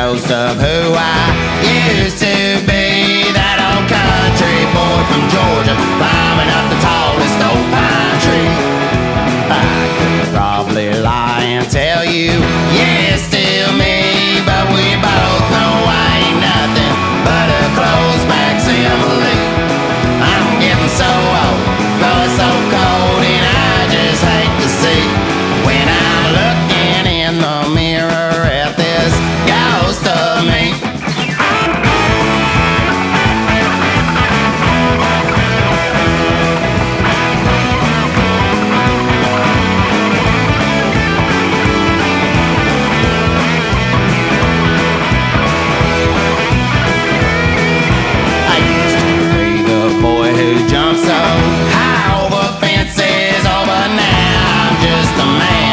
ghost of who I used to be. That old country boy from Georgia, climbing up the tallest old pine tree. I could probably lie and tell you, yeah, it's still me, but we both know I ain't nothing but a closed facsimile. I'm getting so old, going so cold, and I just hate to see when I'm looking in the mirror at this ghost of me. I used to be the boy who jumped so high over fences, oh, but now I'm just a man